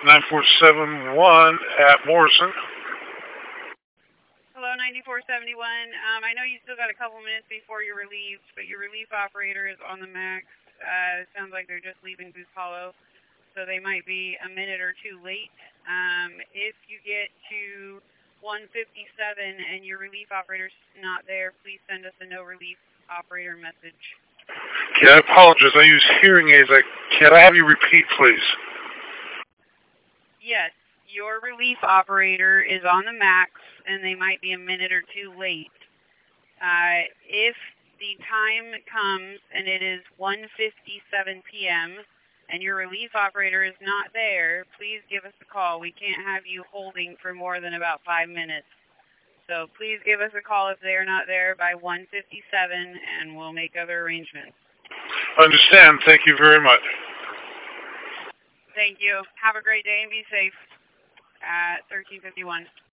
9471 at Morrison. Hello, 9471. I know you still got a couple minutes before you're relieved, but your relief operator is on the max. It sounds like they're just leaving Goose Hollow, so they might be a minute or two late. If you get to 157 and your relief operator's not there, please send us a no relief operator message. Okay, I apologize. I use hearing aids. Can I have you repeat, please? Yes, your relief operator is on the max, and they might be a minute or two late. If the time comes and it is 1:57 p.m., and your relief operator is not there, please give us a call. We can't have you holding for more than about 5 minutes. So please give us a call if they're not there by 1:57, and we'll make other arrangements. Understand. Thank you very much. Thank you. Have a great day and be safe at 1351.